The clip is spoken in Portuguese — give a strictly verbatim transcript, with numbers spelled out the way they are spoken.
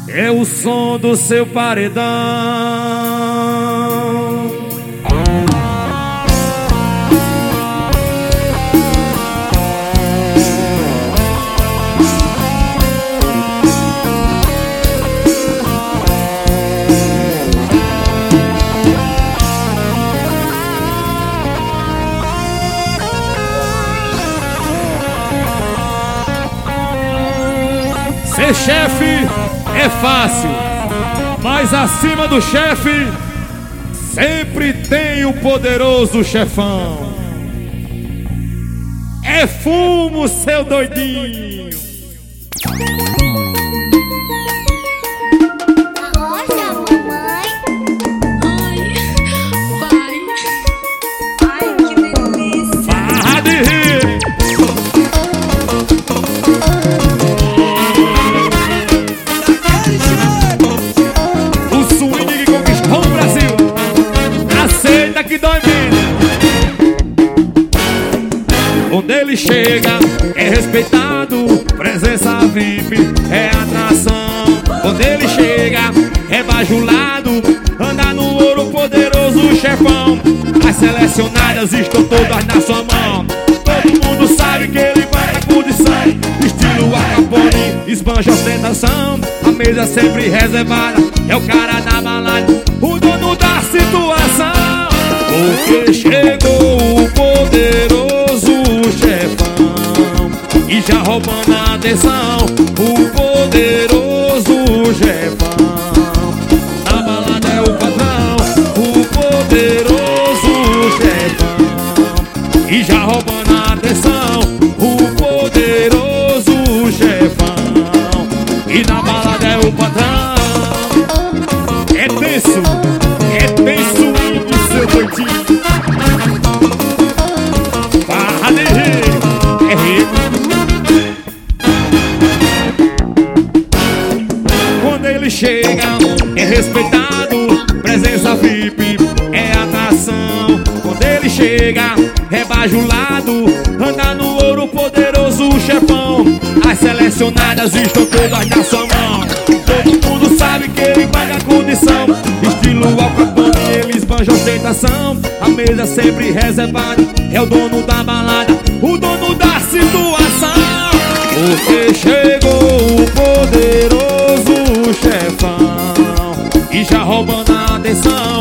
É o som do seu paredão. Ser chefe é fácil, mas acima do chefe sempre tem o poderoso chefão. É fumo, seu doidinho. Arrocha, mamãe. Ai, pai. Ai, que delícia. Barra de rir. O swing que conquistou o Brasil. Aceita que dói menos. Onde ele chega é respeitado, presença V I P é atração. Quando ele chega é bajulado, anda no ouro, poderoso chefão. As selecionadas estão todas na sua mão. Todo mundo sabe que ele vai na condição. Estilo Al Capone, esbanja ostentação. A mesa sempre reservada, é o cara da balada, o dono da situação. Porque chegou o poderoso chefão e já roubando a atenção. O poderoso chefão, na balada é o patrão. O poderoso chefão e já roubando a atenção. O poderoso chefão e na balada é o patrão. É tenso, é tenso o seu doidinho. Barra de rir, é rico. Quando ele chega é respeitado, presença V I P é atração. Quando ele chega é bajulado, anda no ouro, poderoso chefão. As selecionadas estão todas na sua mão. Todo mundo sabe que ele paga a condição. Estilo Al Capone, ele esbanja ostentação. A mesa sempre reservada, é o dono da balada, o dono da situação. Porque chegou o poderoso chefão e já roubando a atenção.